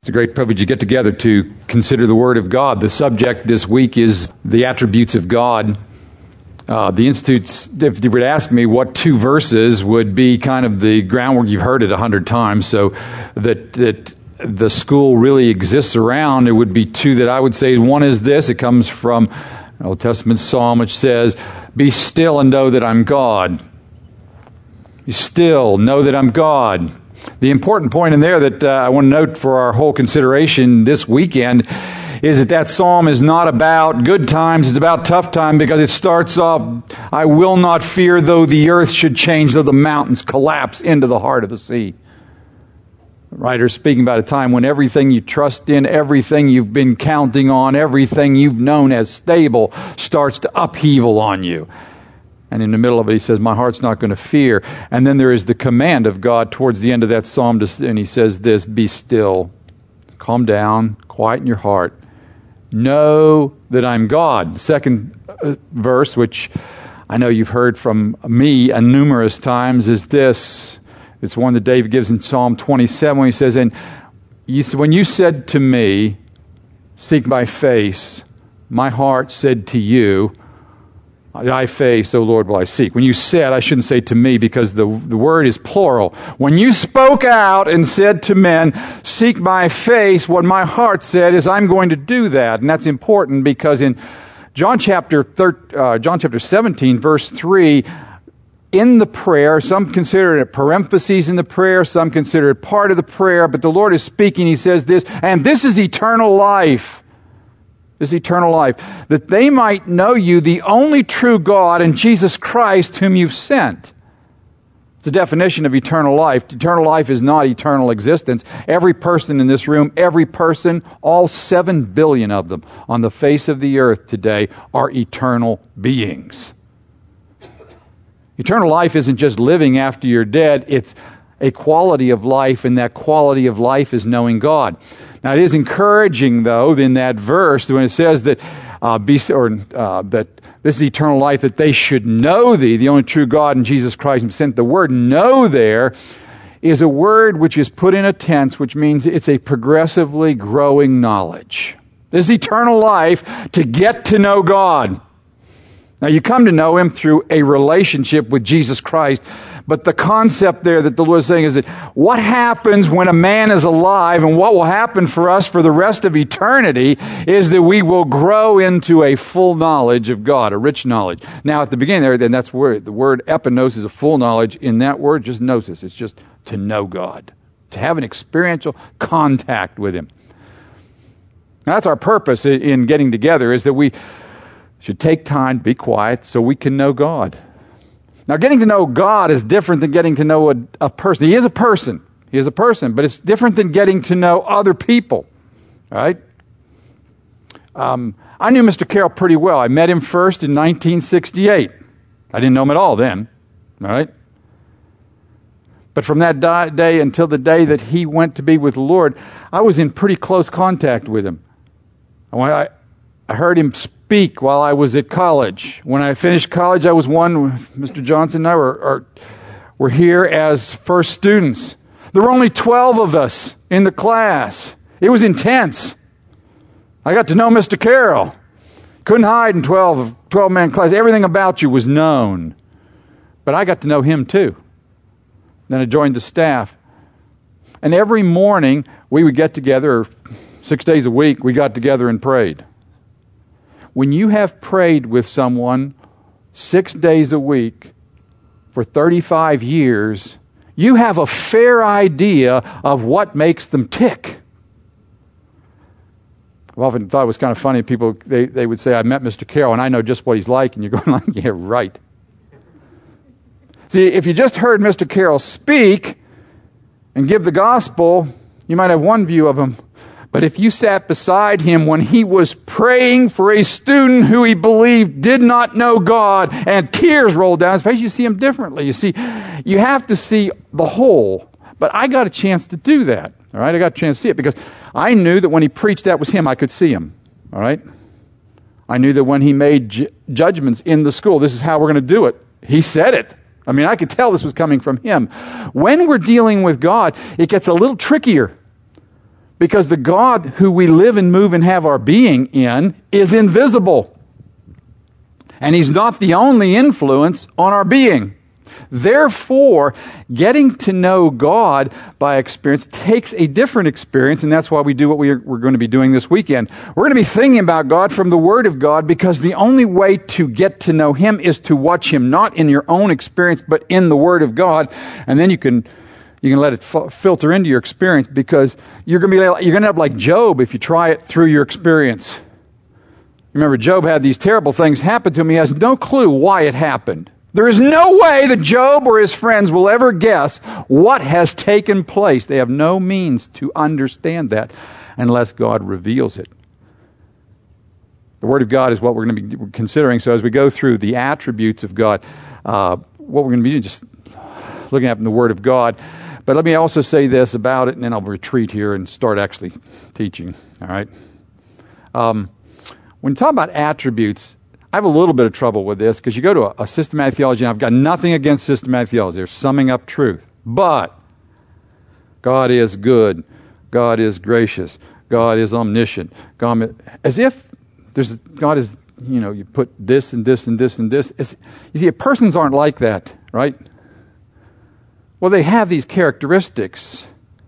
It's a great privilege to get together to consider the Word of God. The subject this week is the attributes of God. The Institute's, if you were to ask me what two verses would be kind of the groundwork, you've heard it 100 times, so that the school really exists around, it would be two that I would say. One is this. It comes from an Old Testament psalm which says, "Be still and know that I'm God." Be still, know that I'm God. The important point in there that I want to note for our whole consideration this weekend is that psalm is not about good times, it's about tough times, because it starts off, "I will not fear though the earth should change, though the mountains collapse into the heart of the sea." The writer's speaking about a time when everything you trust in, everything you've been counting on, everything you've known as stable starts to upheaval on you. And in the middle of it, he says, "My heart's not going to fear." And then there is the command of God towards the end of that psalm, and he says this, "Be still, calm down, quieten your heart. Know that I'm God." Second verse, which I know you've heard from me numerous times, is this. It's one that David gives in Psalm 27 when he says, "When you said to me, 'Seek my face,' my heart said to you, 'Thy face, O Lord, will I seek.'" When you said, I shouldn't say to me because the word is plural. When you spoke out and said to men, "Seek my face," what my heart said is, I'm going to do that. And that's important because in John chapter 17, verse 3, in the prayer, some consider it a parenthesis in the prayer, some consider it part of the prayer, but the Lord is speaking. He says this, "And this is eternal life." This eternal life, that they might know you, the only true God, and Jesus Christ, whom you've sent. It's a definition of eternal life. Eternal life is not eternal existence. Every person in this room, every person, all 7 billion of them on the face of the earth today are eternal beings. Eternal life isn't just living after you're dead. It's a quality of life, and that quality of life is knowing God. Now, it is encouraging, though, in that verse when it says that that this is eternal life, that they should know Thee, the only true God, and Jesus Christ, and sent. The word "know" there is a word which is put in a tense, which means it's a progressively growing knowledge. This is eternal life, to get to know God. Now, you come to know Him through a relationship with Jesus Christ. But the concept there that the Lord is saying is that what happens when a man is alive, and what will happen for us for the rest of eternity, is that we will grow into a full knowledge of God, a rich knowledge. Now, at the beginning there, then that's where the word epinos is a full knowledge. In that word, just gnosis. It's just to know God, to have an experiential contact with Him. Now, that's our purpose in getting together, is that we should take time, be quiet, so we can know God. Now, getting to know God is different than getting to know a person. He is a person. He is a person, but it's different than getting to know other people. All right? I knew Mr. Carroll pretty well. I met him first in 1968. I didn't know him at all then. All right? But from that day until the day that he went to be with the Lord, I was in pretty close contact with him. I heard him speak while I was at college. When I finished college, I was Mr. Johnson and I were here as first students. There were only 12 of us in the class. It was intense. I got to know Mr. Carroll. Couldn't hide in 12-man class. Everything about you was known. But I got to know him too. Then I joined the staff. And every morning we would get together, 6 days a week, we got together and prayed. When you have prayed with someone 6 days a week for 35 years, you have a fair idea of what makes them tick. I've often thought it was kind of funny. People, they would say, "I met Mr. Carroll and I know just what he's like." And you're going like, "Yeah, right." See, if you just heard Mr. Carroll speak and give the gospel, you might have one view of him. But if you sat beside him when he was praying for a student who he believed did not know God, and tears rolled down his face, you see him differently. You see, you have to see the whole. But I got a chance to do that. All right, I got a chance to see it because I knew that when he preached that was him, I could see him. All right? I knew that when he made judgments in the school, this is how we're going to do it. He said it. I mean, I could tell this was coming from him. When we're dealing with God, it gets a little trickier. Because the God who we live and move and have our being in is invisible. And He's not the only influence on our being. Therefore, getting to know God by experience takes a different experience, and that's why we do what we're going to be doing this weekend. We're going to be thinking about God from the Word of God, because the only way to get to know Him is to watch Him, not in your own experience, but in the Word of God. And then you can let it filter into your experience, because you're going to end up like Job if you try it through your experience. Remember, Job had these terrible things happen to him. He has no clue why it happened. There is no way that Job or his friends will ever guess what has taken place. They have no means to understand that unless God reveals it. The Word of God is what we're going to be considering. So as we go through the attributes of God, what we're going to be doing, just looking at in the Word of God. But let me also say this about it, and then I'll retreat here and start actually teaching. All right? When you talk about attributes, I have a little bit of trouble with this, because you go to a systematic theology, and I've got nothing against systematic theology. They're summing up truth. But God is good. God is gracious. God is omniscient. As if God is, you put this and this and this and this. You see, persons aren't like that, right? Well, they have these characteristics.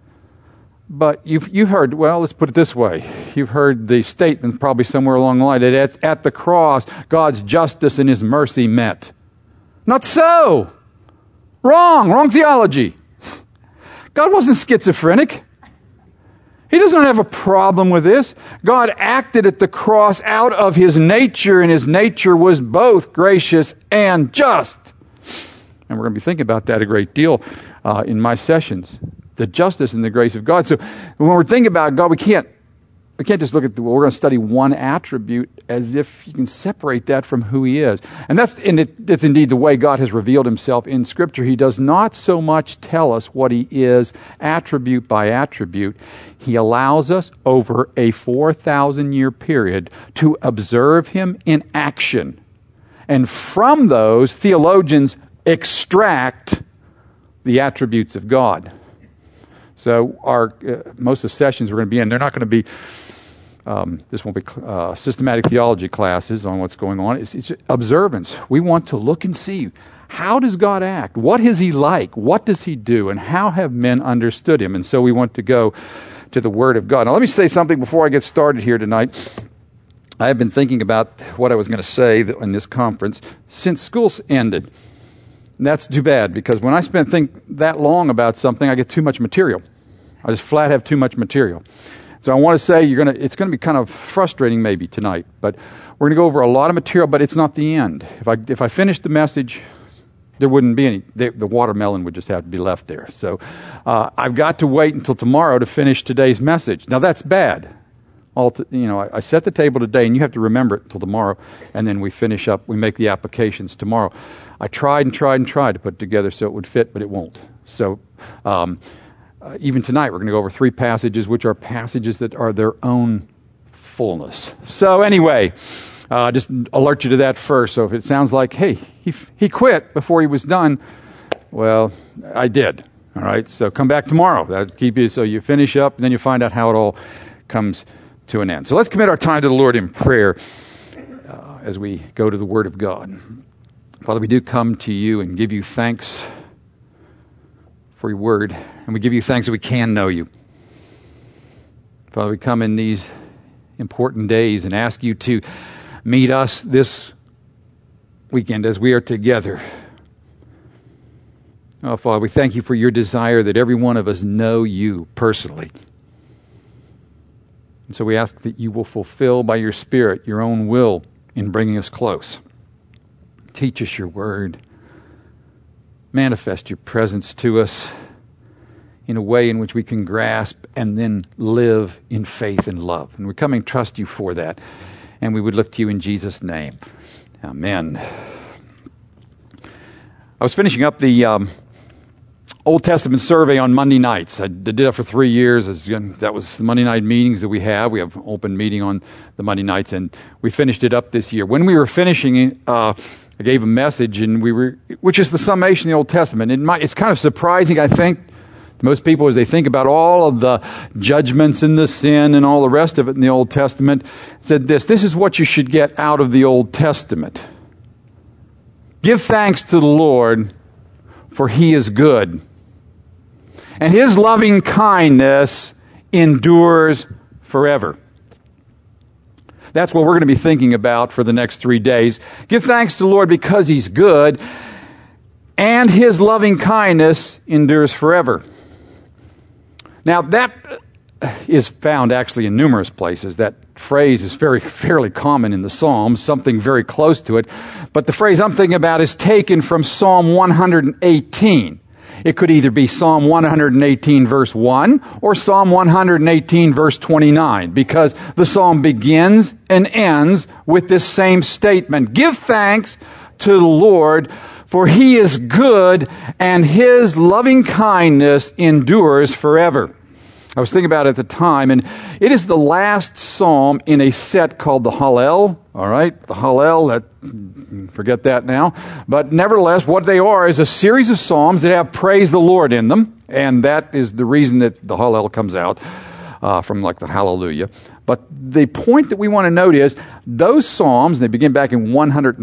But you've heard, well, let's put it this way. You've heard the statement probably somewhere along the line that at the cross, God's justice and His mercy met. Not so. Wrong theology. God wasn't schizophrenic. He does not have a problem with this. God acted at the cross out of His nature, and His nature was both gracious and just. And we're going to be thinking about that a great deal in my sessions. The justice and the grace of God. So when we're thinking about God, we can't just look at we're going to study one attribute as if you can separate that from who He is. And that's indeed the way God has revealed Himself in Scripture. He does not so much tell us what He is attribute by attribute. He allows us over a 4,000-year period to observe Him in action. And from those, theologians extract the attributes of God. So our most of the sessions we're going to be in, they're not going to be, this won't be systematic theology classes on what's going on. It's observance. We want to look and see, how does God act? What is He like? What does He do? And how have men understood Him? And so we want to go to the Word of God. Now let me say something before I get started here tonight. I have been thinking about what I was going to say in this conference since school's ended. And that's too bad, because when I think that long about something, I get too much material. I just flat have too much material. So I want to say it's going to be kind of frustrating maybe tonight, but we're going to go over a lot of material, but it's not the end. If I finished the message, there wouldn't be any. The watermelon would just have to be left there. So I've got to wait until tomorrow to finish today's message. Now that's bad. I set the table today, and you have to remember it until tomorrow, and then we finish up. We make the applications tomorrow. I tried to put it together so it would fit, but it won't. So even tonight, we're going to go over 3 passages, which are passages that are their own fullness. So anyway, just alert you to that first. So if it sounds like, hey, he quit before he was done, well, I did. All right, so come back tomorrow. That'll keep you, so you finish up, and then you find out how it all comes to an end. So let's commit our time to the Lord in prayer as we go to the Word of God. Father, we do come to You and give You thanks for Your Word, and we give You thanks that we can know You. Father, we come in these important days and ask You to meet us this weekend as we are together. Oh, Father, we thank You for Your desire that every one of us know You personally. And so we ask that You will fulfill by Your Spirit Your own will in bringing us close. Teach us Your Word. Manifest Your presence to us in a way in which we can grasp and then live in faith and love. And we come and trust You for that. And we would look to You in Jesus' name. Amen. I was finishing up the Old Testament survey on Monday nights. I did that for 3 years. That was the Monday night meetings that we have. We have an open meeting on the Monday nights, and we finished it up this year. When we were finishing it, I gave a message, which is the summation of the Old Testament. It's kind of surprising, I think, Most people, as they think about all of the judgments and the sin and all the rest of it in the Old Testament, said this is what you should get out of the Old Testament. Give thanks to the Lord, for He is good, and His loving kindness endures forever. That's what we're going to be thinking about for the next 3 days. Give thanks to the Lord because He's good, and His loving kindness endures forever. Now, that is found actually in numerous places. That phrase is fairly common in the Psalms, something very close to it. But the phrase I'm thinking about is taken from Psalm 118. It could either be Psalm 118 verse 1 or Psalm 118 verse 29, because the psalm begins and ends with this same statement. Give thanks to the Lord, for He is good, and His loving kindness endures forever. I was thinking about it at the time, and it is the last psalm in a set called the Hallel. All right, the Hallel, forget that now. But nevertheless, what they are is a series of psalms that have praise the Lord in them, and that is the reason that the Hallel comes out from like the Hallelujah. But the point that we want to note is those psalms, they begin back in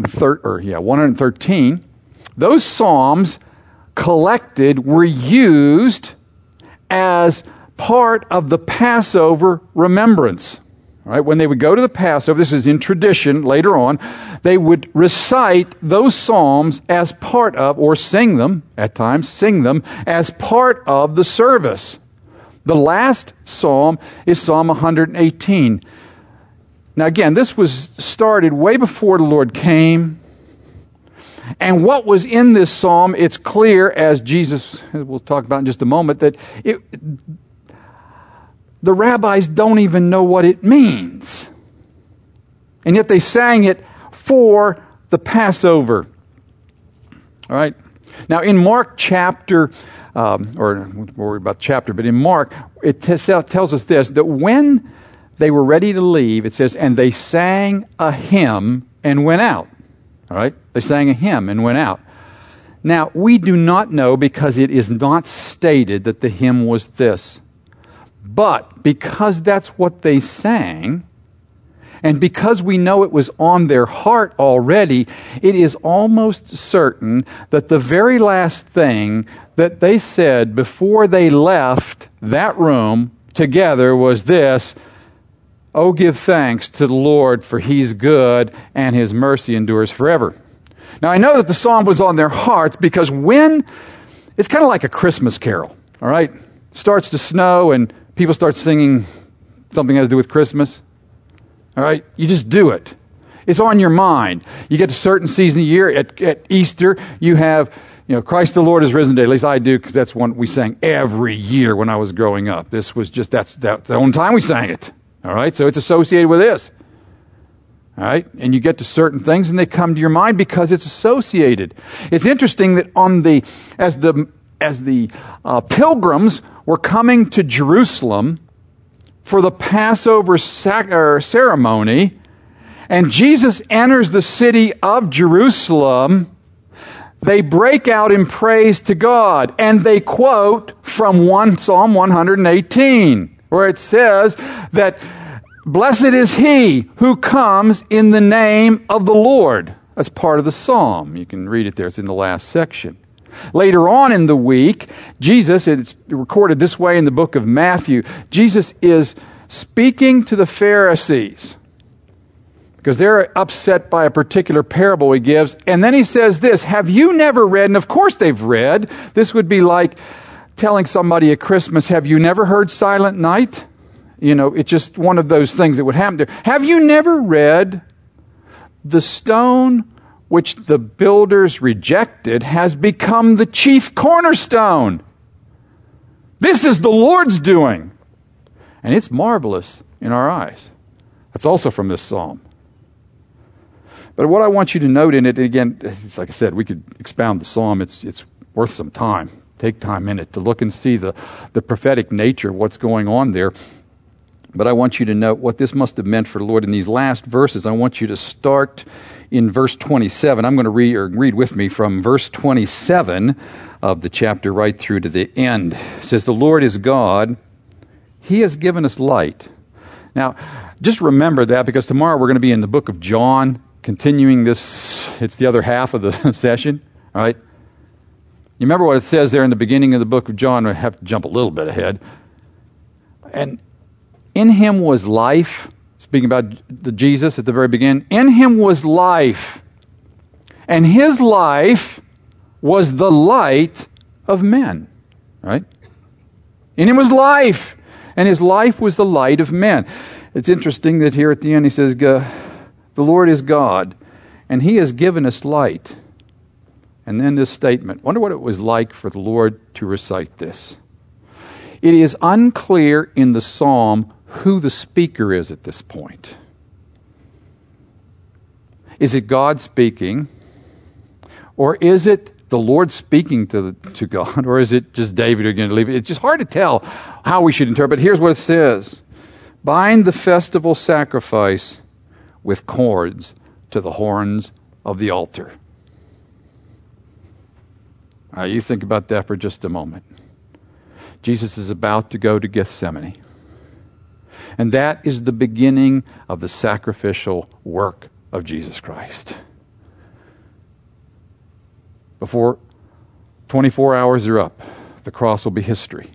113. Those psalms collected were used as part of the Passover remembrance. All right, when they would go to the Passover, this is in tradition later on, they would recite those psalms as part of, or sing them, at times, sing them as part of the service. The last psalm is Psalm 118. Now again, this was started way before the Lord came. And what was in this psalm, it's clear, as Jesus, we'll talk about in just a moment, that the rabbis don't even know what it means. And yet they sang it for the Passover. All right? Now in Mark chapter, or don't worry about the chapter, but in Mark, it tells us this, that when they were ready to leave, it says, and they sang a hymn and went out. All right? They sang a hymn and went out. Now, we do not know, because it is not stated, that the hymn was this. But because that's what they sang, and because we know it was on their heart already, it is almost certain that the very last thing that they said before they left that room together was this: "Oh, give thanks to the Lord, for He's good, and His mercy endures forever." Now, I know that the psalm was on their hearts because it's kind of like a Christmas carol, all right? It starts to snow and people start singing something that has to do with Christmas. All right? You just do it. It's on your mind. You get to a certain season of the year. At Easter, you have, Christ the Lord is risen today. At least I do, because that's one we sang every year when I was growing up. This was just, that's the only time we sang it. All right? So it's associated with this. All right? And you get to certain things and they come to your mind because it's associated. It's interesting that as the pilgrims were coming to Jerusalem for the Passover ceremony, and Jesus enters the city of Jerusalem, they break out in praise to God, and they quote from Psalm 118, where it says that, "Blessed is he who comes in the name of the Lord." That's part of the psalm. You can read it there. It's in the last section. Later on in the week, Jesus, it's recorded this way in the book of Matthew, Jesus is speaking to the Pharisees because they're upset by a particular parable he gives. And then he says this: "Have you never read?" And of course they've read. This would be like telling somebody at Christmas, "Have you never heard Silent Night?" It's just one of those things that would happen there. "Have you never read, the stone which the builders rejected has become the chief cornerstone? This is the Lord's doing, and it's marvelous in our eyes." That's also from this psalm. But what I want you to note in it, again, it's like I said, we could expound the psalm. It's worth some time. Take time in it to look and see the prophetic nature of what's going on there. But I want you to note what this must have meant for the Lord in these last verses. I want you to start in verse 27. I'm going to read with me from verse 27 of the chapter right through to the end. It says, "The Lord is God. He has given us light." Now, just remember that, because tomorrow we're going to be in the book of John, continuing this. It's the other half of the session, all right? You remember what it says there in the beginning of the book of John? I have to jump a little bit ahead. And in him was life, speaking about the Jesus at the very beginning. In him was life, and his life was the light of men, right? In him was life, and his life was the light of men. It's interesting that here at the end he says, the Lord is God, and he has given us light. And then this statement. Wonder what it was like for the Lord to recite this. It is unclear in the psalm who the speaker is at this point. Is it God speaking? Or is it the Lord speaking to God? Or is it just David who's going to leave it? It's just hard to tell how we should interpret. Here's what it says. "Bind the festival sacrifice with cords to the horns of the altar." You think about that for just a moment. Jesus is about to go to Gethsemane. And that is the beginning of the sacrificial work of Jesus Christ. Before 24 hours are up, the cross will be history.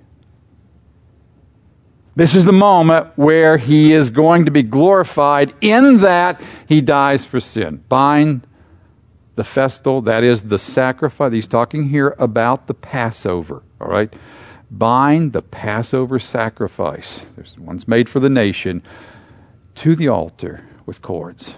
This is the moment where he is going to be glorified in that he dies for sin. Bind the festal, that is the sacrifice. He's talking here about the Passover, all right? Bind the Passover sacrifice. There's one's made for the nation to the altar with cords.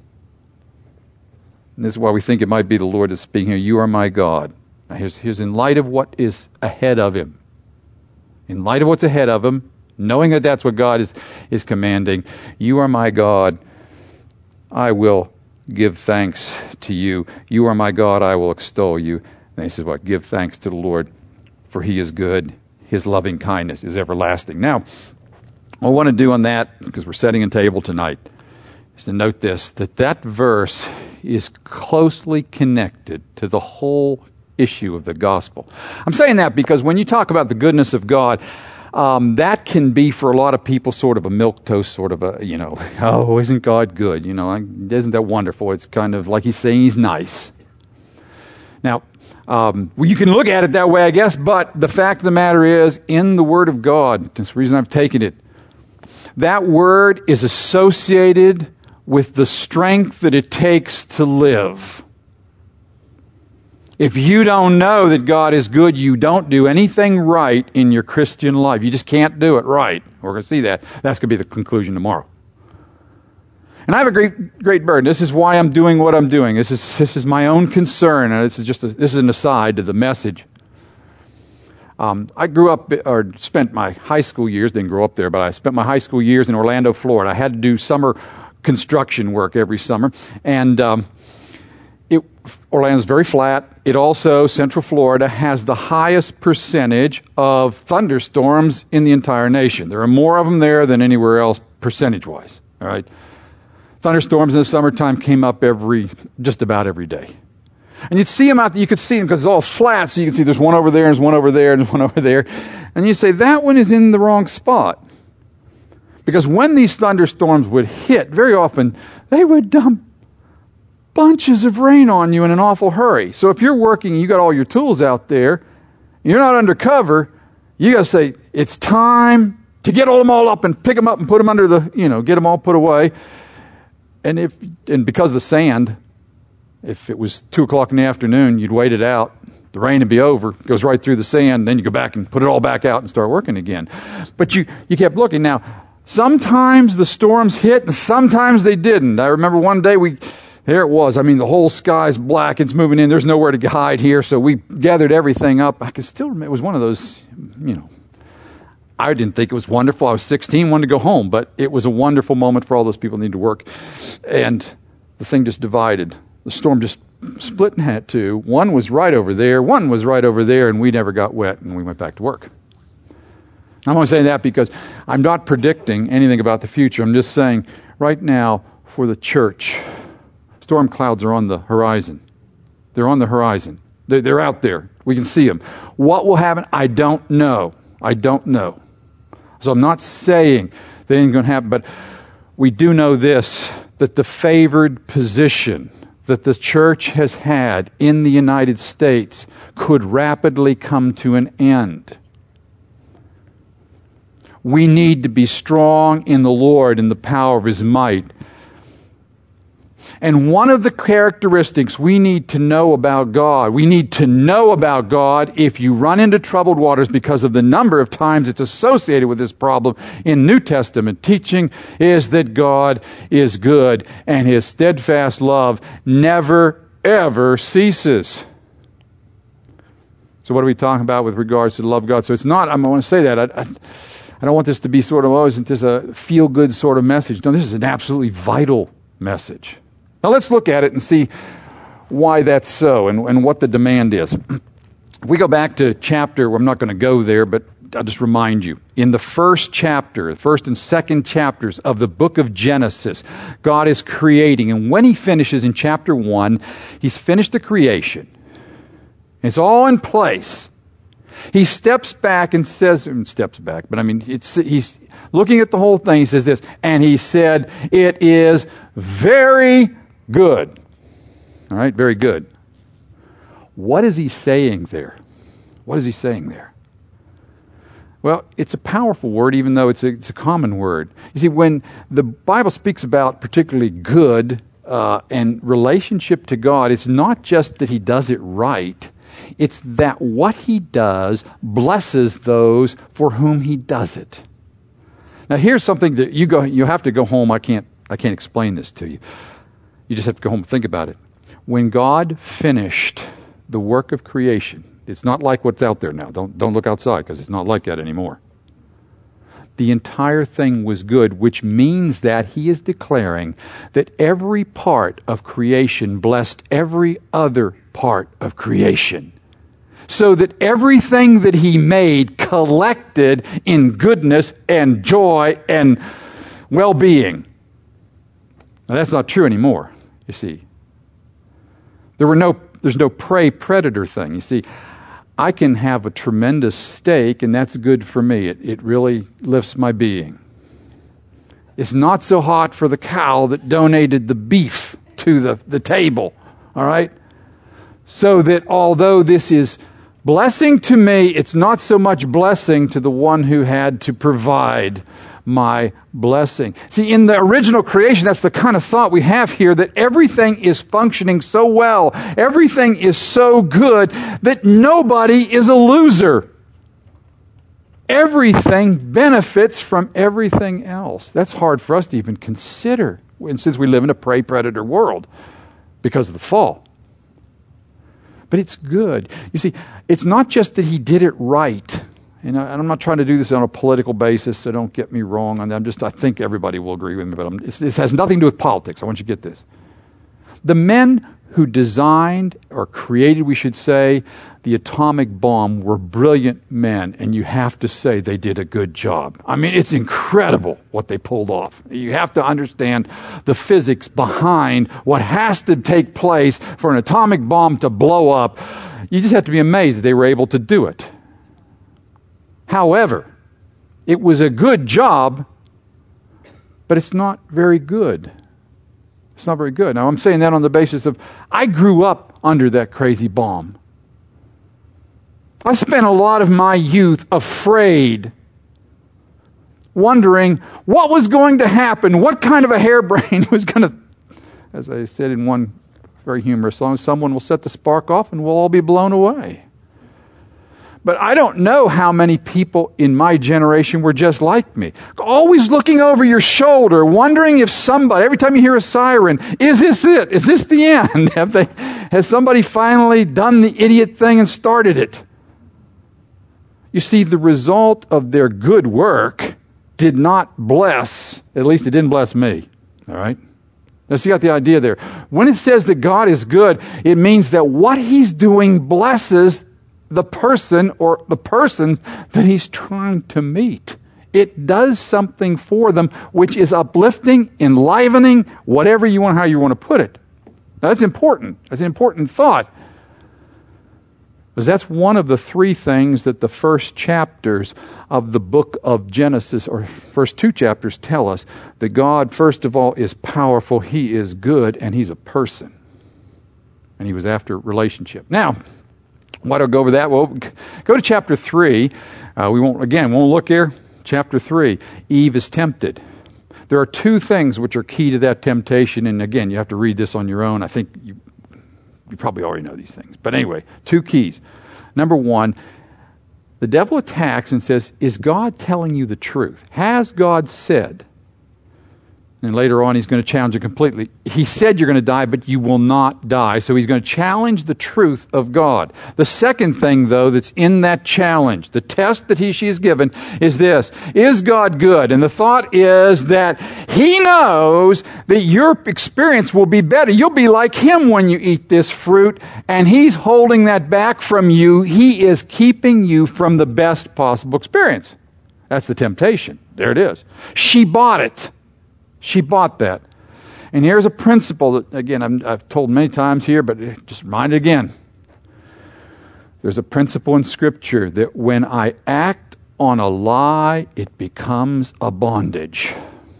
And this is why we think it might be the Lord that's speaking here. You are my God. Now here's in light of what is ahead of him. In light of what's ahead of him, knowing that that's what God is commanding, you are my God. I will give thanks to you. You are my God, I will extol you. And he says what? Give thanks to the Lord, for he is good. His loving kindness is everlasting. Now, what I want to do on that, because we're setting a table tonight, is to note this, that verse is closely connected to the whole issue of the gospel. I'm saying that because when you talk about the goodness of God, that can be for a lot of people sort of a milquetoast, sort of a, oh, isn't God good? Isn't that wonderful? It's kind of like he's saying he's nice. Now, you can look at it that way, I guess, but the fact of the matter is, in the Word of God, that's the reason I've taken it, that Word is associated with the strength that it takes to live. If you don't know that God is good, you don't do anything right in your Christian life. You just can't do it right. We're going to see that. That's going to be the conclusion tomorrow. And I have a great burden. This is why I'm doing what I'm doing. This is my own concern, and this is an aside to the message. I grew up, or spent my high school years, didn't grow up there, but I spent my high school years in Orlando, Florida. I had to do summer construction work every summer, and Orlando's very flat. It also, Central Florida, has the highest percentage of thunderstorms in the entire nation. There are more of them there than anywhere else, percentage-wise. All right, thunderstorms in the summertime came up just about every day, and you'd see them out there. You could see them because it's all flat, so you can see there's one over there, and there's one over there, and there's one over there, and you say that one is in the wrong spot, because when these thunderstorms would hit, very often they would dump bunches of rain on you in an awful hurry. So if you're working, you got all your tools out there, you're not under cover, you got to say, it's time to get them all up and pick them up and put them under get them all put away. And because of the sand, if it was 2:00 in the afternoon, you'd wait it out. The rain would be over, it goes right through the sand, then you go back and put it all back out and start working again. But you kept looking. Now, sometimes the storms hit and sometimes they didn't. I remember one day there it was. I mean, the whole sky's black. It's moving in. There's nowhere to hide here. So we gathered everything up. I can still remember. It was one of those, I didn't think it was wonderful. I was 16, wanted to go home. But it was a wonderful moment for all those people who need to work. And the thing just divided. The storm just split in two. One was right over there. One was right over there. And we never got wet. And we went back to work. I'm only saying that because I'm not predicting anything about the future. I'm just saying right now for the church, storm clouds are on the horizon. They're on the horizon. They're out there. We can see them. What will happen? I don't know. I don't know. So I'm not saying that anything's going to happen, but we do know this, that the favored position that the church has had in the United States could rapidly come to an end. We need to be strong in the Lord in the power of His might. And one of the characteristics we need to know about God, if you run into troubled waters because of the number of times it's associated with this problem in New Testament teaching, is that God is good and His steadfast love never, ever ceases. So what are we talking about with regards to the love of God? So it's not, I want to say that, I don't want this to be sort of, isn't this a feel-good sort of message? No, this is an absolutely vital message. Now let's look at it and see why that's so and what the demand is. If we go back to chapter, I'm not going to go there, but I'll just remind you. In the first chapter, the first and second chapters of the book of Genesis, God is creating. And when He finishes in chapter 1, He's finished the creation. It's all in place. He steps back, but I mean, he's looking at the whole thing. He says this, and He said, it is very good. All right, very good. What is He saying there? What is He saying there? Well, it's a powerful word, even though it's a common word. You see, when the Bible speaks about particularly good and relationship to God, it's not just that He does it right. It's that what He does blesses those for whom He does it. Now, here's something that you have to go home. I can't explain this to you. You just have to go home and think about it. When God finished the work of creation, it's not like what's out there now. Don't look outside, because it's not like that anymore. The entire thing was good, which means that He is declaring that every part of creation blessed every other part of creation. So that everything that He made collected in goodness and joy and well-being. Now that's not true anymore, you see. There's no prey-predator thing. You see, I can have a tremendous steak, and that's good for me. It really lifts my being. It's not so hot for the cow that donated the beef to the table, all right? So that although this is blessing to me, it's not so much blessing to the one who had to provide my blessing. See, in the original creation, that's the kind of thought we have here, that everything is functioning so well, everything is so good, that nobody is a loser. Everything benefits from everything else. That's hard for us to even consider, since we live in a prey-predator world because of the fall. But it's good. You see, it's not just that He did it right. And I'm not trying to do this on a political basis, so don't get me wrong on that. I think everybody will agree with me, but this has nothing to do with politics. I want you to get this. The men who designed, or created, we should say, the atomic bomb were brilliant men, and you have to say they did a good job. I mean, it's incredible what they pulled off. You have to understand the physics behind what has to take place for an atomic bomb to blow up. You just have to be amazed that they were able to do it. However, it was a good job, but it's not very good. It's not very good. Now, I'm saying that on the basis of, I grew up under that crazy bomb. I spent a lot of my youth afraid, wondering what was going to happen, what kind of a harebrain was going to, as I said in one very humorous song, someone will set the spark off and we'll all be blown away. But I don't know how many people in my generation were just like me. Always looking over your shoulder, wondering if somebody, every time you hear a siren, is this it? Is this the end? Has somebody finally done the idiot thing and started it? You see, the result of their good work did not bless, at least it didn't bless me. All right? Now, so you got the idea there. When it says that God is good, it means that what He's doing blesses the person or the persons that he's trying to meet. It does something for them which is uplifting, enlivening, whatever you want, how you want to put it. Now, that's important. That's an important thought. Because that's one of the three things that the first chapters of the book of Genesis, or first two chapters, tell us. That God, first of all, is powerful, He is good, and He's a person. And He was after relationship. Now, why do I go over that? Well, go to chapter 3. We won't look here. Chapter 3, Eve is tempted. There are two things which are key to that temptation, and again, you have to read this on your own. I think you probably already know these things. But anyway, two keys. Number one, the devil attacks and says, is God telling you the truth? Has God said? And later on, he's going to challenge it completely. He said you're going to die, but you will not die. So he's going to challenge the truth of God. The second thing, though, that's in that challenge, the test that she is given, is this. Is God good? And the thought is that He knows that your experience will be better. You'll be like Him when you eat this fruit, and He's holding that back from you. He is keeping you from the best possible experience. That's the temptation. There it is. She bought it. She bought that. And here's a principle that, again, I've told many times here, but just remind it again. There's a principle in Scripture that when I act on a lie, it becomes a bondage.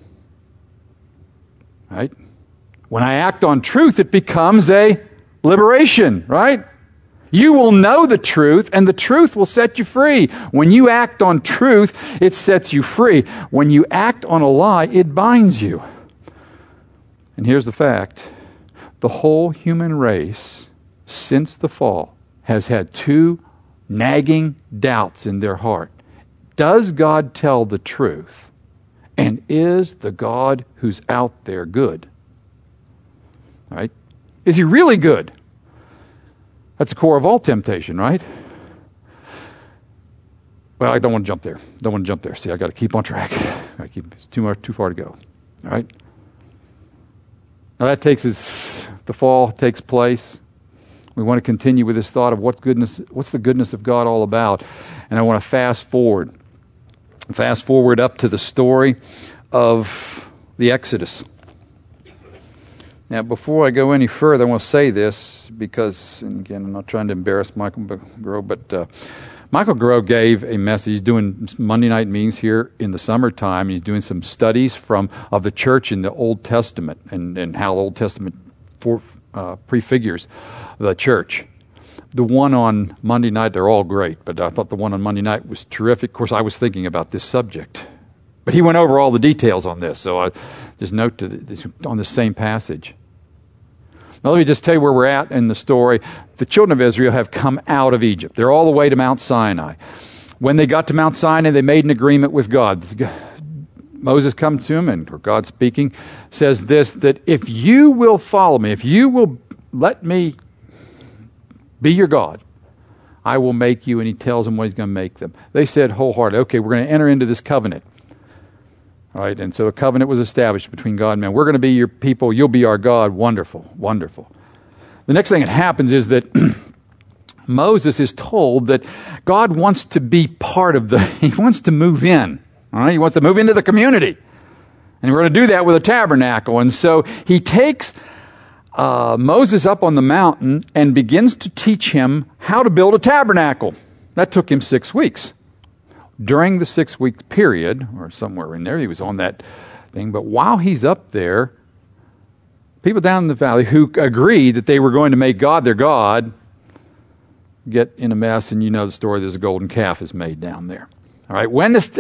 Right? When I act on truth, it becomes a liberation, right? You will know the truth, and the truth will set you free. When you act on truth, it sets you free. When you act on a lie, it binds you. And here's the fact. The whole human race, since the fall, has had two nagging doubts in their heart. Does God tell the truth? And is the God who's out there good? Right? Is He really good? That's the core of all temptation, right? Well, I don't want to jump there. See, I got to keep on track. It's too far to go. All right? Now that the fall takes place. We want to continue with this thought of what's the goodness of God all about. And I want to fast forward up to the story of the Exodus. Now, before I go any further, I want to say this because, and again, I'm not trying to embarrass Michael Grow, but Michael Grow gave a message. He's doing Monday night meetings here in the summertime. He's doing some studies of the church in the Old Testament and how the Old Testament prefigures the church. The one on Monday night, they're all great, but I thought the one on Monday night was terrific. Of course, I was thinking about this subject. But he went over all the details on this, so I just note on the same passage. Now let me just tell you where we're at in the story. The children of Israel have come out of Egypt. They're all the way to Mount Sinai. When they got to Mount Sinai, they made an agreement with God. Moses comes to him, or God speaking, says this, that if you will follow me, if you will let me be your God, I will make you, and he tells them what he's going to make them. They said wholeheartedly, okay, we're going to enter into this covenant. All right, and so a covenant was established between God and man. We're going to be your people. You'll be our God. Wonderful, wonderful. The next thing that happens is that Moses is told that God wants to be part of he wants to move in. All right, he wants to move into the community. And we're going to do that with a tabernacle. And so he takes Moses up on the mountain and begins to teach him how to build a tabernacle. That took him 6 weeks. During the 6-week period, or somewhere in there, he was on that thing. But while he's up there, people down in the valley who agreed that they were going to make God their God get in a mess, and you know the story. There's a golden calf is made down there. All right.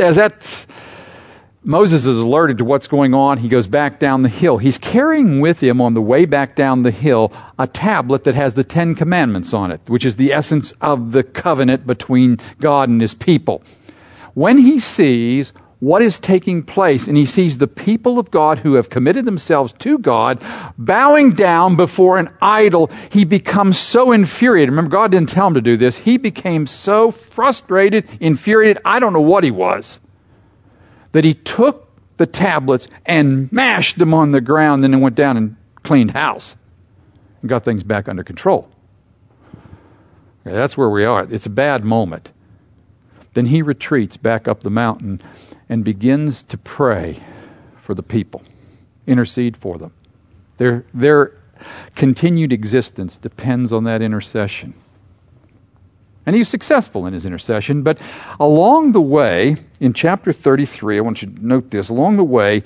Moses is alerted to what's going on. He goes back down the hill. He's carrying with him on the way back down the hill a tablet that has the 10 Commandments on it, which is the essence of the covenant between God and his people. When he sees what is taking place, and he sees the people of God who have committed themselves to God bowing down before an idol, he becomes so infuriated. Remember, God didn't tell him to do this. He became so frustrated, infuriated, I don't know what he was, that he took the tablets and mashed them on the ground, and then went down and cleaned house and got things back under control. Okay, that's where we are. It's a bad moment. Then he retreats back up the mountain and begins to pray for the people, intercede for them. Their continued existence depends on that intercession. And he's successful in his intercession, but along the way, in chapter 33, I want you to note this, along the way,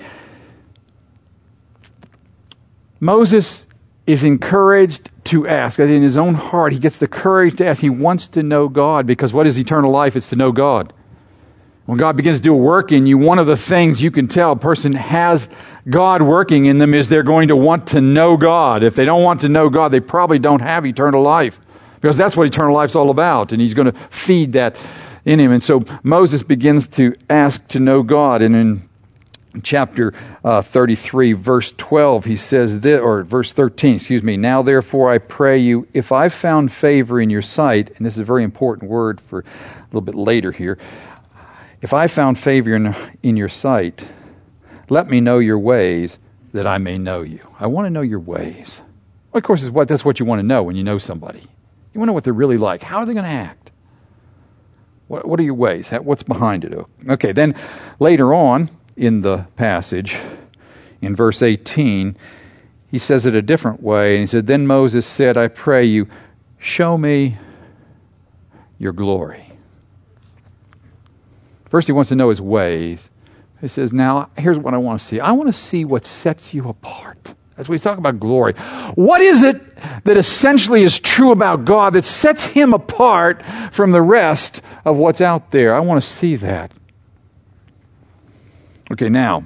Moses is encouraged to ask. In his own heart, he gets the courage to ask. He wants to know God, because what is eternal life? It's to know God. When God begins to do a work in you, one of the things you can tell a person has God working in them is they're going to want to know God. If they don't want to know God, they probably don't have eternal life, because that's what eternal life's all about, and he's going to feed that in him. And so Moses begins to ask to know God, and in chapter 33, verse 12, he says this, or verse 13, now therefore I pray you, if I found favor in your sight, and this is a very important word for a little bit later here, if I found favor in your sight, let me know your ways that I may know you. I want to know your ways. Well, of course, that's what you want to know when you know somebody. You want to know what they're really like. How are they going to act? What are your ways? What's behind it? Okay, then later on in the passage, in verse 18, he says it a different way. And he said, then Moses said, I pray you, show me your glory. First, he wants to know his ways. He says, now, here's what I want to see. I want to see what sets you apart. As we talk about glory, what is it that essentially is true about God that sets him apart from the rest of what's out there? I want to see that. Okay, now,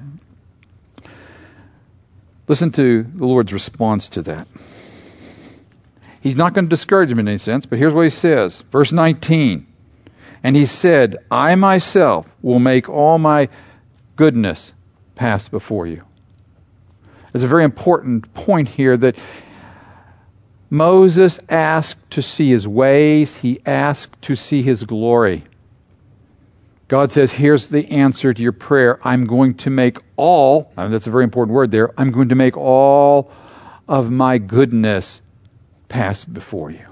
listen to the Lord's response to that. He's not going to discourage him in any sense, but here's what he says. Verse 19, and he said, I myself will make all my goodness pass before you. There's a very important point here that Moses asked to see his ways. He asked to see his glory. God says, here's the answer to your prayer. I'm going to make all, that's a very important word there, I'm going to make all of my goodness pass before you.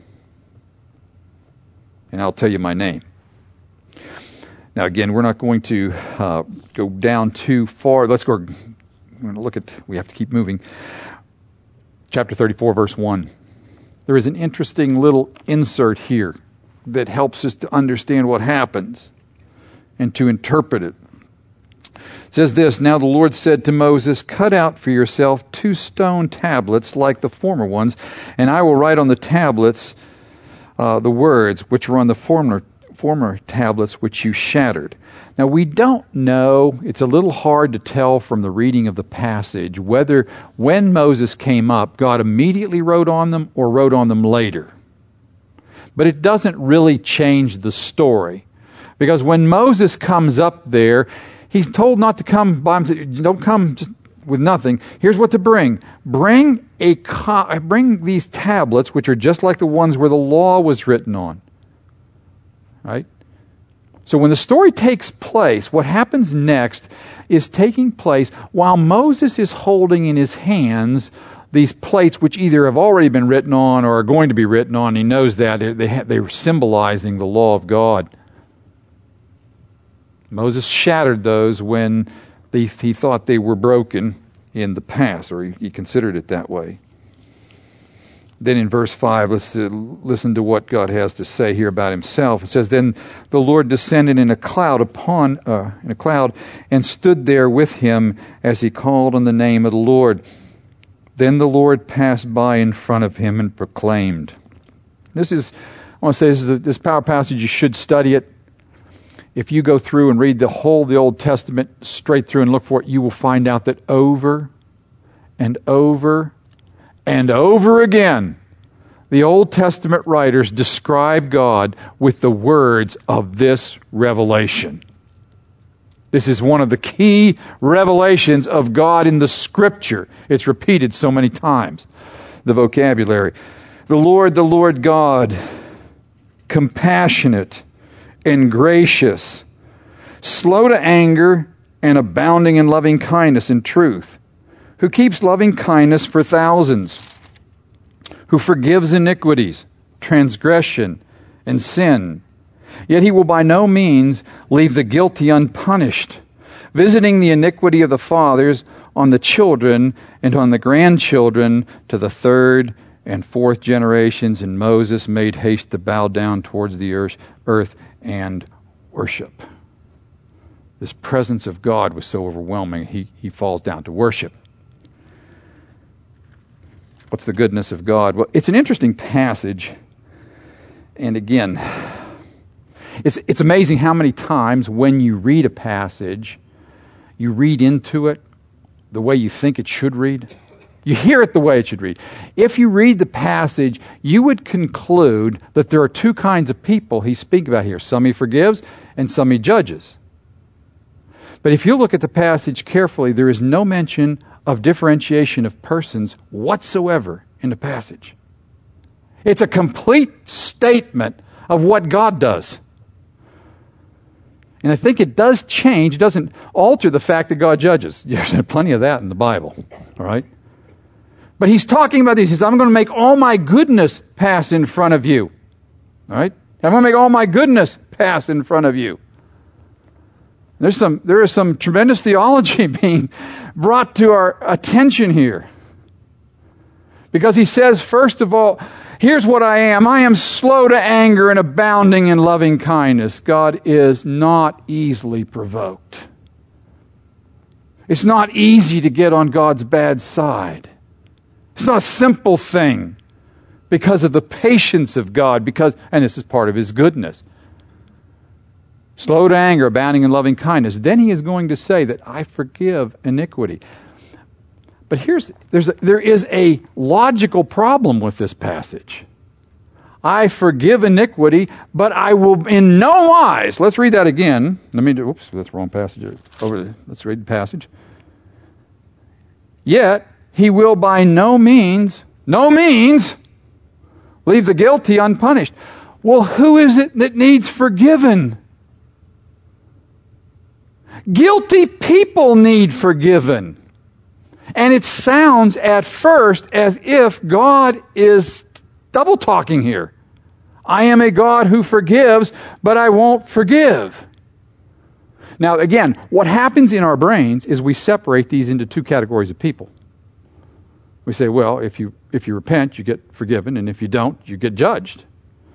And I'll tell you my name. Now again, we're not going to go down too far. We're going to look at, we have to keep moving. Chapter 34, verse 1. There is an interesting little insert here that helps us to understand what happens and to interpret it. It says this, now the Lord said to Moses, cut out for yourself 2 stone tablets like the former ones, and I will write on the tablets the words which were on the former tablets which you shattered. Now we don't know, it's a little hard to tell from the reading of the passage whether when Moses came up, God immediately wrote on them or wrote on them later. But it doesn't really change the story. Because when Moses comes up there, he's told not to come by himself. Don't come just with nothing. Here's what to bring. Bring these tablets, which are just like the ones where the law was written on. Right? So when the story takes place, what happens next is taking place while Moses is holding in his hands these plates which either have already been written on or are going to be written on. He knows that. They were symbolizing the law of God. Moses shattered those when he thought they were broken in the past, or he considered it that way. Then in verse 5, let's listen to what God has to say here about himself. It says, then the Lord descended in a cloud and stood there with him as he called on the name of the Lord. Then the Lord passed by in front of him and proclaimed. I want to say this power passage, you should study it. If you go through and read the Old Testament straight through and look for it, you will find out that over and over and over again, the Old Testament writers describe God with the words of this revelation. This is one of the key revelations of God in the Scripture. It's repeated so many times. The vocabulary. The Lord God, compassionate and gracious, slow to anger and abounding in loving kindness and truth, who keeps loving kindness for thousands, who forgives iniquities, transgression and sin. Yet he will by no means leave the guilty unpunished, visiting the iniquity of the fathers on the children and on the grandchildren to the third and fourth generations. And Moses made haste to bow down towards the earth and worship. This presence of God was so overwhelming, he falls down to worship. What's the goodness of God? Well, it's an interesting passage. And again, it's amazing how many times when you read a passage, you read into it the way you think it should read. You hear it the way it should read. If you read the passage, you would conclude that there are two kinds of people he speaks about here. Some he forgives and some he judges. But if you look at the passage carefully, there is no mention of differentiation of persons whatsoever in the passage. It's a complete statement of what God does. And I think it does change, it doesn't alter the fact that God judges. There's plenty of that in the Bible, all right? But he's talking about this. He says, I'm going to make all my goodness pass in front of you. All right? I'm going to make all my goodness pass in front of you. There is some tremendous theology being brought to our attention here. Because he says, first of all, here's what I am. I am slow to anger and abounding in loving kindness. God is not easily provoked. It's not easy to get on God's bad side. It's not a simple thing because of the patience of God, and this is part of His goodness. Slow to anger, abounding in loving kindness. Then he is going to say that I forgive iniquity. But there is a logical problem with this passage. I forgive iniquity, but I will in no wise. Let's read that again. Oops, that's the wrong passage. Let's read the passage. Yet he will by no means, leave the guilty unpunished. Well, who is it that needs forgiven? Guilty people need forgiven. And it sounds at first as if God is double talking here. I am a God who forgives, but I won't forgive. Now again, what happens in our brains is we separate these into two categories of people. We say, well, if you repent, you get forgiven, and if you don't, you get judged.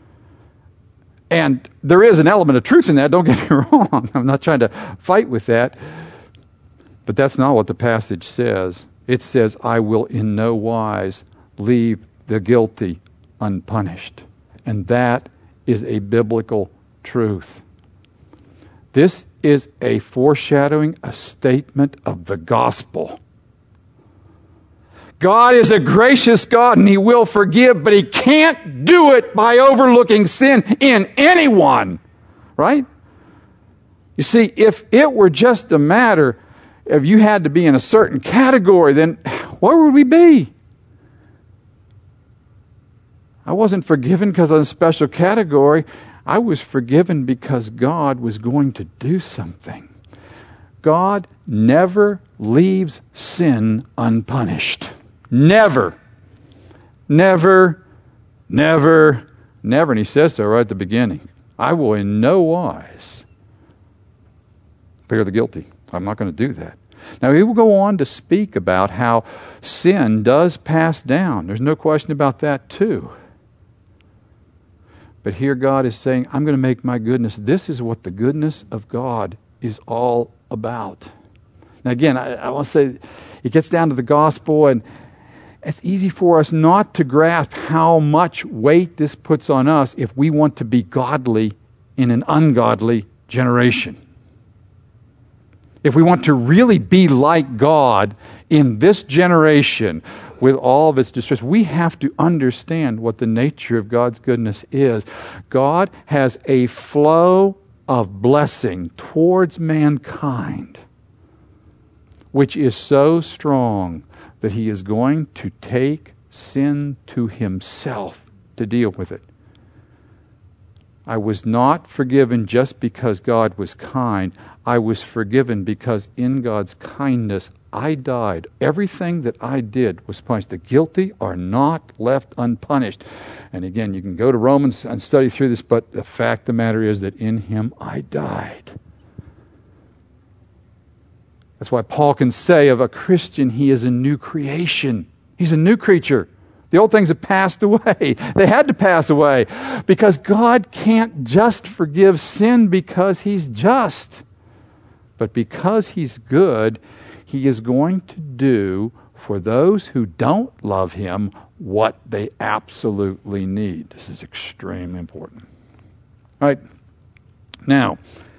And there is an element of truth in that, don't get me wrong. I'm not trying to fight with that. But that's not what the passage says. It says, I will in no wise leave the guilty unpunished. And that is a biblical truth. This is a foreshadowing, a statement of the gospel. God is a gracious God and He will forgive, but He can't do it by overlooking sin in anyone. Right? You see, if it were just a matter of you had to be in a certain category, then where would we be? I wasn't forgiven because of a special category. I was forgiven because God was going to do something. God never leaves sin unpunished. Never. Never. Never. Never. And He says so right at the beginning. I will in no wise spare the guilty. I'm not going to do that. Now He will go on to speak about how sin does pass down. There's no question about that too. But here God is saying, I'm going to make my goodness. This is what the goodness of God is all about. Now again, I want to say, it gets down to the gospel, and it's easy for us not to grasp how much weight this puts on us if we want to be godly in an ungodly generation. If we want to really be like God in this generation with all of its distress, we have to understand what the nature of God's goodness is. God has a flow of blessing towards mankind which is so strong that He is going to take sin to Himself to deal with it. I was not forgiven just because God was kind. I was forgiven because in God's kindness, I died. Everything that I did was punished. The guilty are not left unpunished. And again, you can go to Romans and study through this, but the fact of the matter is that in Him I died. That's why Paul can say of a Christian, he is a new creation. He's a new creature. The old things have passed away. They had to pass away because God can't just forgive sin because He's just. But because He's good, He is going to do for those who don't love Him what they absolutely need. This is extremely important. All right. Now,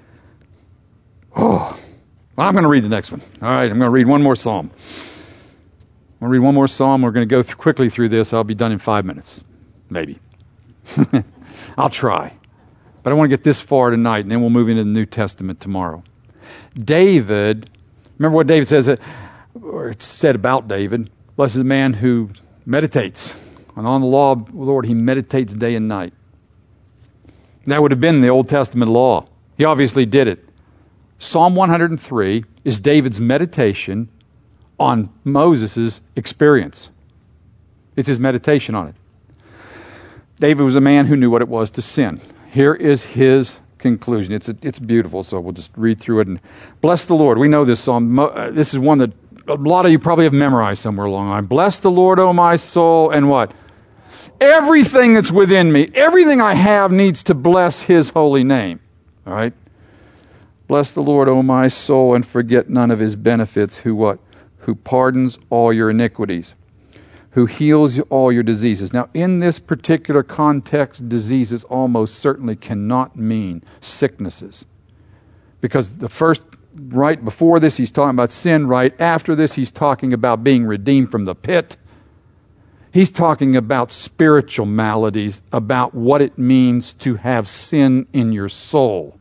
I'm going to read the next one. All right, I'm going to read one more psalm. I'm going to read one more psalm. We're going to go quickly through this. I'll be done in 5 minutes. Maybe. I'll try. But I want to get this far tonight, and then we'll move into the New Testament tomorrow. David, remember what David says, or it's said about David, blessed is the man who meditates. And on the law of the Lord, he meditates day and night. That would have been the Old Testament law. He obviously did it. Psalm 103 is David's meditation on Moses' experience. It's his meditation on it. David was a man who knew what it was to sin. Here is his conclusion. It's beautiful, so we'll just read through it. And bless the Lord. We know this psalm. This is one that a lot of you probably have memorized somewhere along the line. Bless the Lord, O my soul, and what? Everything that's within me, everything I have needs to bless His holy name. All right? Bless the Lord, O my soul, and forget none of His benefits, who what? Who pardons all your iniquities, who heals all your diseases. Now, in this particular context, diseases almost certainly cannot mean sicknesses. Because the first, right before this, he's talking about sin. Right after this, he's talking about being redeemed from the pit. He's talking about spiritual maladies, about what it means to have sin in your soul.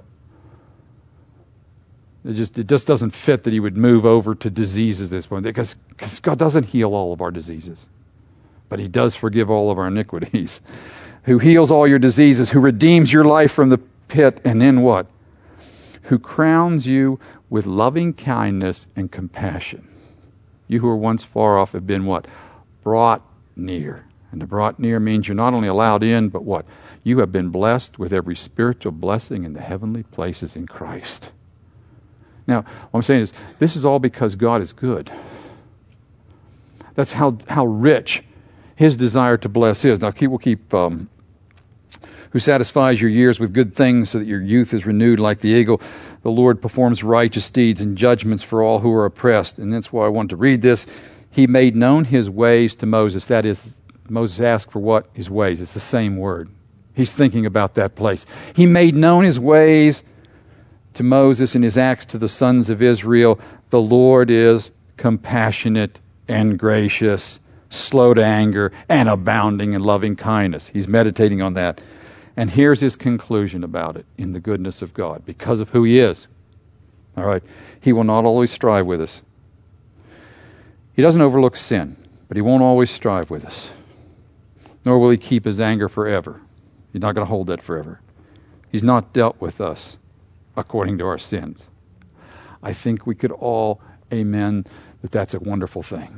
It just doesn't fit that he would move over to diseases this point, because God doesn't heal all of our diseases, but He does forgive all of our iniquities. Who heals all your diseases, who redeems your life from the pit, and then what? Who crowns you with loving kindness and compassion. You who were once far off have been what? Brought near. And to brought near means you're not only allowed in, but what? You have been blessed with every spiritual blessing in the heavenly places in Christ. Now, what I'm saying is, this is all because God is good. That's how rich His desire to bless is. Now, we'll keep who satisfies your years with good things so that your youth is renewed like the eagle. The Lord performs righteous deeds and judgments for all who are oppressed. And that's why I wanted to read this. He made known His ways to Moses. That is, Moses asked for what? His ways. It's the same word. He's thinking about that place. He made known His ways to Moses and His acts to the sons of Israel. The Lord is compassionate and gracious, slow to anger, and abounding in loving kindness. He's meditating on that. And here's his conclusion about it in the goodness of God, because of who He is. All right. He will not always strive with us. He doesn't overlook sin, but He won't always strive with us. Nor will He keep His anger forever. He's not going to hold that forever. He's not dealt with us according to our sins. I think we could all amen that that's a wonderful thing.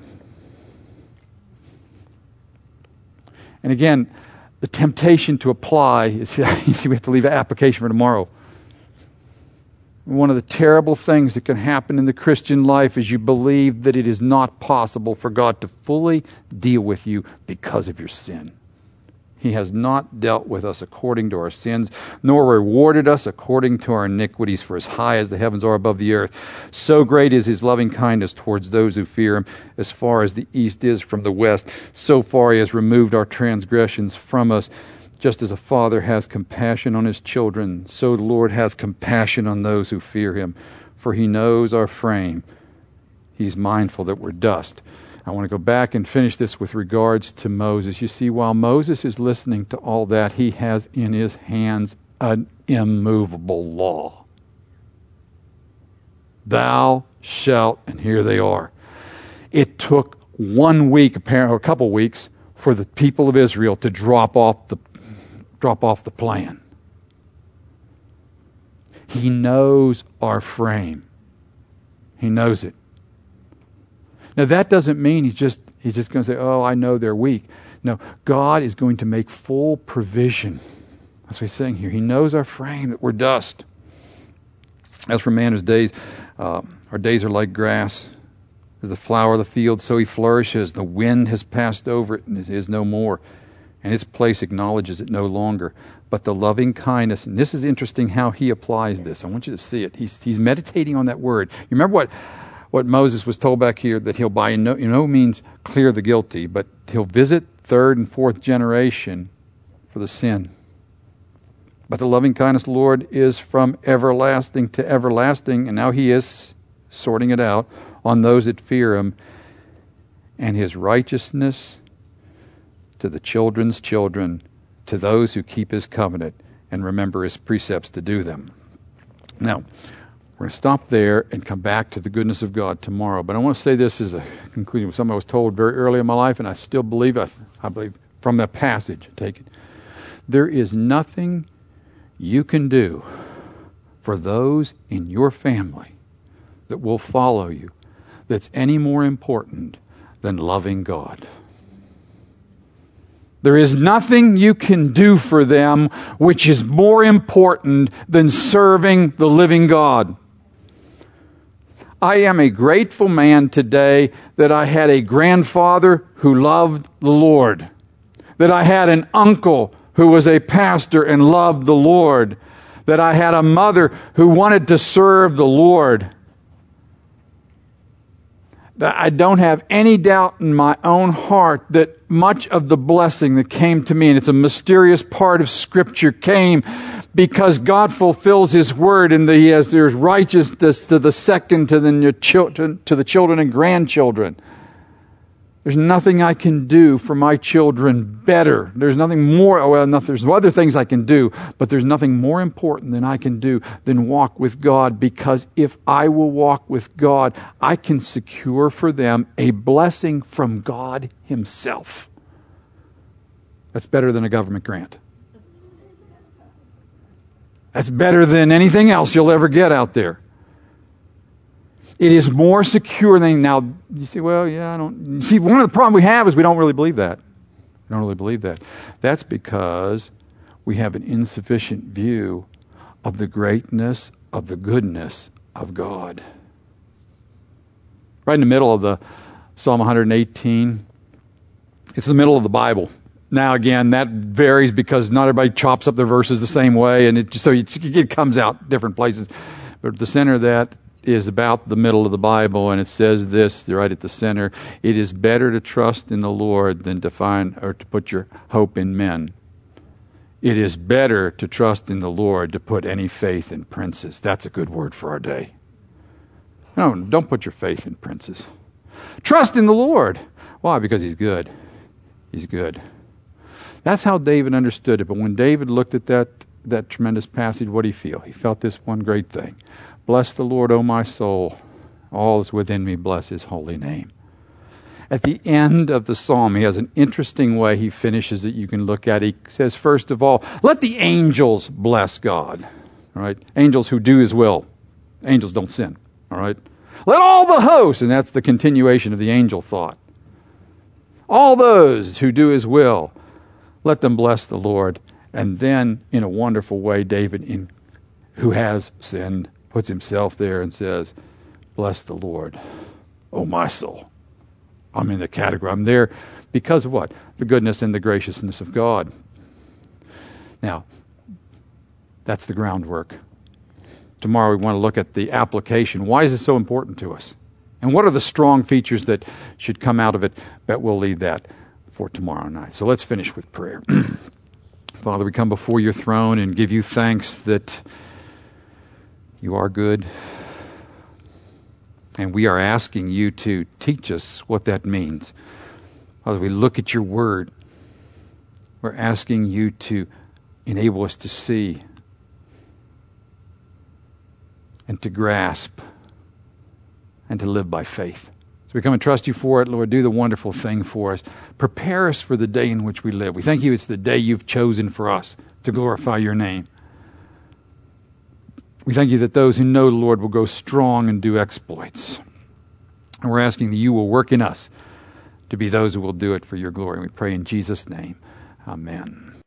And again, the temptation to apply is, you see, we have to leave an application for tomorrow. One of the terrible things that can happen in the Christian life is you believe that it is not possible for God to fully deal with you because of your sin. He has not dealt with us according to our sins, nor rewarded us according to our iniquities. For as high as the heavens are above the earth, so great is His loving kindness towards those who fear Him. As far as the east is from the west, so far He has removed our transgressions from us. Just as a father has compassion on his children, so the Lord has compassion on those who fear Him. For He knows our frame. He's mindful that we're dust. I want to go back and finish this with regards to Moses. You see, while Moses is listening to all that, he has in his hands an immovable law. Thou shalt, and here they are. It took 1 week, apparently, or a couple weeks, for the people of Israel to drop off the plan. He knows our frame. He knows it. Now that doesn't mean he's just going to say, oh, I know they're weak. No, God is going to make full provision. That's what he's saying here. He knows our frame, that we're dust. As for man, his days, our days are like grass. As the flower of the field, so he flourishes. The wind has passed over it and it is no more. And its place acknowledges it no longer. But the loving kindness, and this is interesting how he applies this. I want you to see it. He's meditating on that word. You remember what Moses was told back here, that he'll by no means clear the guilty, but he'll visit third and fourth generation for the sin. But the loving kindness of the Lord is from everlasting to everlasting, and now he is sorting it out on those that fear him, and his righteousness to the children's children, to those who keep his covenant and remember his precepts to do them. Now, we're going to stop there and come back to the goodness of God tomorrow. But I want to say this as a conclusion of something I was told very early in my life, and I still believe, I believe from that passage, take it. There is nothing you can do for those in your family that will follow you that's any more important than loving God. There is nothing you can do for them which is more important than serving the living God. I am a grateful man today that I had a grandfather who loved the Lord, that I had an uncle who was a pastor and loved the Lord, that I had a mother who wanted to serve the Lord. That I don't have any doubt in my own heart that much of the blessing that came to me, and it's a mysterious part of Scripture, came because God fulfills His word, and there's righteousness to the second, to the children and grandchildren. There's nothing I can do for my children better. There's nothing more, there's other things I can do, but there's nothing more important than I can do than walk with God, because if I will walk with God, I can secure for them a blessing from God Himself. That's better than a government grant. That's better than anything else you'll ever get out there. It is more secure than, now, you say, well, yeah, I don't. You see, one of the problems we have is we don't really believe that. We don't really believe that. That's because we have an insufficient view of the greatness, of the goodness of God. Right in the middle of the Psalm 118, it's the middle of the Bible. Now, again, that varies because not everybody chops up their verses the same way, and it comes out different places. But at the center of that is about the middle of the Bible, and it says this right at the center: it is better to trust in the Lord than to find or to put your hope in men. It is better to trust in the Lord to put any faith in princes. That's a good word for our day. No, don't put your faith in princes. Trust in the Lord. Why? Because He's good. He's good. That's how David understood it. But when David looked at that tremendous passage, what did he feel? He felt this one great thing. Bless the Lord, O my soul. All is within me, bless His holy name. At the end of the psalm, he has an interesting way he finishes it. You can look at it. He says, first of all, let the angels bless God. All right? Angels who do His will. Angels don't sin. All right? Let all the hosts, and that's the continuation of the angel thought. All those who do His will, let them bless the Lord. And then, in a wonderful way, David, who has sinned, puts himself there and says, bless the Lord, O my soul. I'm in the category. I'm there because of what? The goodness and the graciousness of God. Now, that's the groundwork. Tomorrow we want to look at the application. Why is it so important to us? And what are the strong features that should come out of it? But we'll leave that for tomorrow night. So let's finish with prayer. Father, we come before your throne and give you thanks that you are good. And we are asking you to teach us what that means. Father, we look at your word. We're asking you to enable us to see and to grasp and to live by faith. So we come and trust you for it. Lord, do the wonderful thing for us. Prepare us for the day in which we live. We thank you it's the day you've chosen for us to glorify your name. We thank you that those who know the Lord will go strong and do exploits. And we're asking that you will work in us to be those who will do it for your glory. We pray in Jesus' name. Amen.